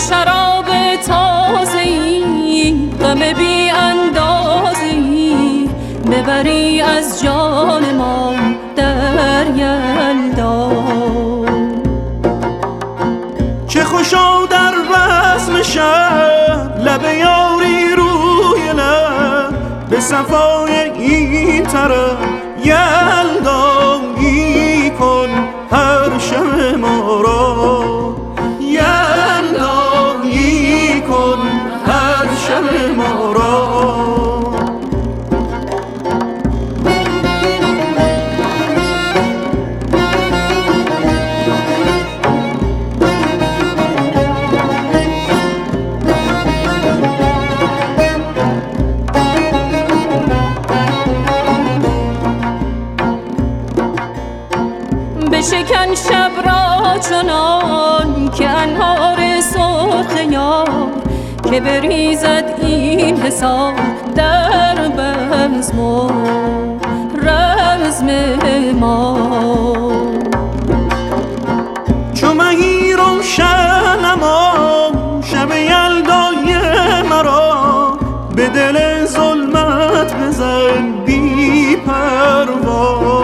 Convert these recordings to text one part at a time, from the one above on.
شراب تازه‌ای غم بی اندازه‌ای ببری از جان ما در یلدا. چه خوشا در بزم شب لب یاری روی لب به صفای این طرف یلدایی کن هر شب ما را، یلدایی کن هر شب ما را. بشکن شب را چنان که انوار سرخ یار که بریزد این حساب در بزم و رزم ما. چو مهی روشن اما شب یلدای مرا به دل ظلمت بزن بی پروا.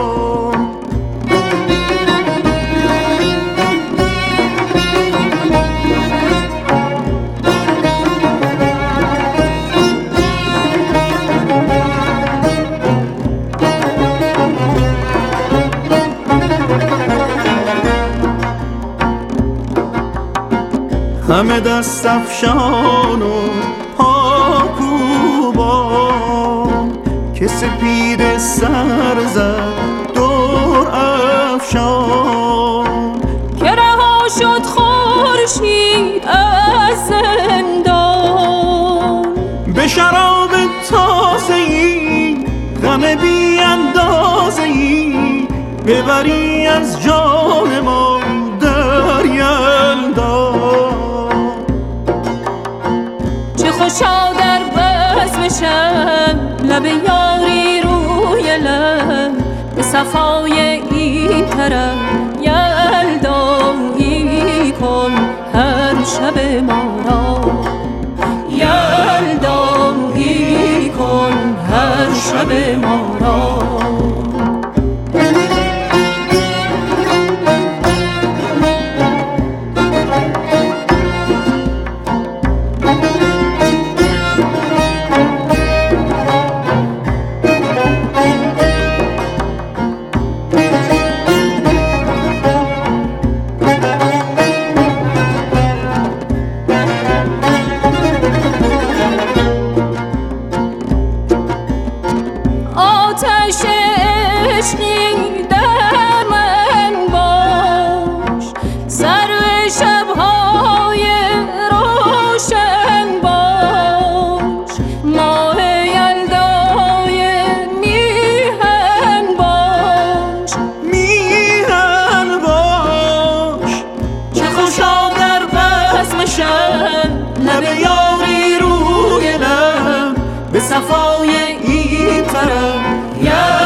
همه دست افشان و پاکوبان که سپید سر زد دور افشان. که رها شد خورشید از زندان به شراب تازه‌ای غم بی اندازه‌ای ببری از جان ما در یلدا. خوشا در بزم شب لب یاری روی لب به صفای این طرف یلدایی کن هر شب ما را، یلدایی کن هر شب ما را. آتش عشقی در من باش، سرو شب‌های روشن باش، ماه یلدای میهن باش، میهن باش. چه خوشا در بزم شب لب یاری روی لب به صفای این طرف